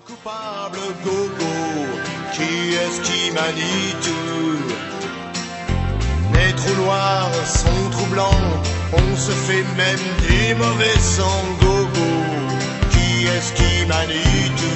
Coupable gogo, qui est-ce qui manie tout? Les trous noirs sont troublants, on se fait même des mauvais sangs gogo, qui est-ce qui manie tout?